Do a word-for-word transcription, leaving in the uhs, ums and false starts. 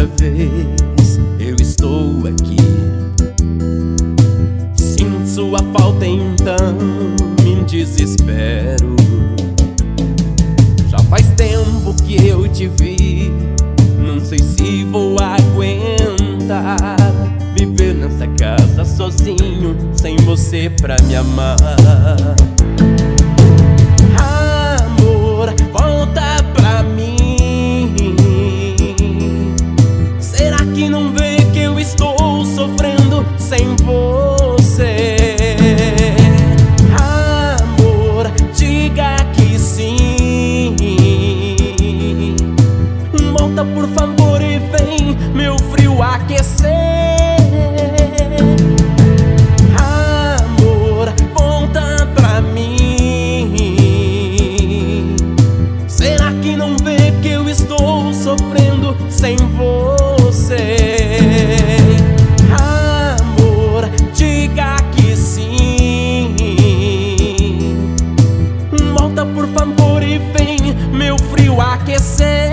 dessa vez eu estou aqui. Sinto sua falta, então me desespero. Já faz tempo que eu te vi, não sei se vou aguentar viver nessa casa sozinho, sem você pra me amar. Amor, volta pra mim. Será que não vê que eu estou sofrendo sem você? Amor, diga que sim. Volta por favor e vem meu frio aquecer. Amor, volta pra mim. Será que não vê que eu estou sofrendo sem você? Amor, diga que sim. Volta por favor e vem meu frio aquecer.